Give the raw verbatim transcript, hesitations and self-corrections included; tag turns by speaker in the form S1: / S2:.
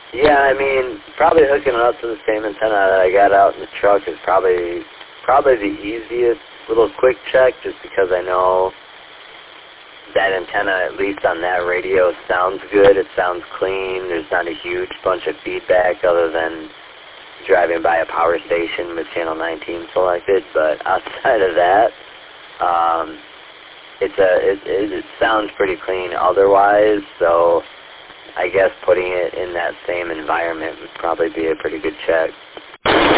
S1: Yeah, I mean, probably hooking it up to the same antenna that I got out in the truck is probably probably the easiest little quick check, just because I know that antenna, at least on that radio, sounds good. It sounds clean. There's not a huge bunch of feedback other than driving by a power station with channel nineteen selected. But outside of that, um, it's a it, it, it sounds pretty clean otherwise. So I guess putting it in that same environment would probably be a pretty good check.